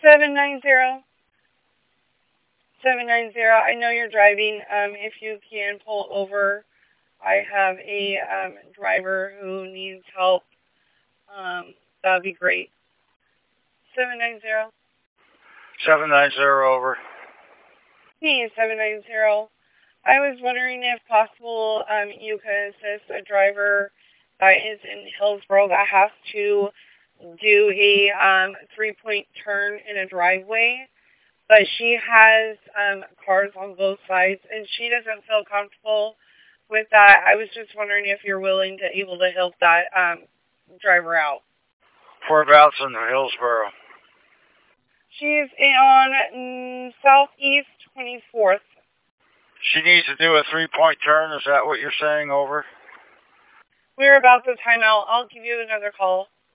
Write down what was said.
790. 790. I know you're driving. If you can pull over, I have a driver who needs help. That would be great. 790. 790 over. Hey, 790. I was wondering if possible you could assist a driver that is in Hillsboro that has to do a 3-point turn in a driveway, but she has cars on both sides and she doesn't feel comfortable with that. I was just wondering if you're willing to able to help that driver out. Whereabouts in Hillsboro? She's on Southeast 24th. She needs to do a 3-point turn. Is that what you're saying? Over. We're about to time out. I'll give you another call.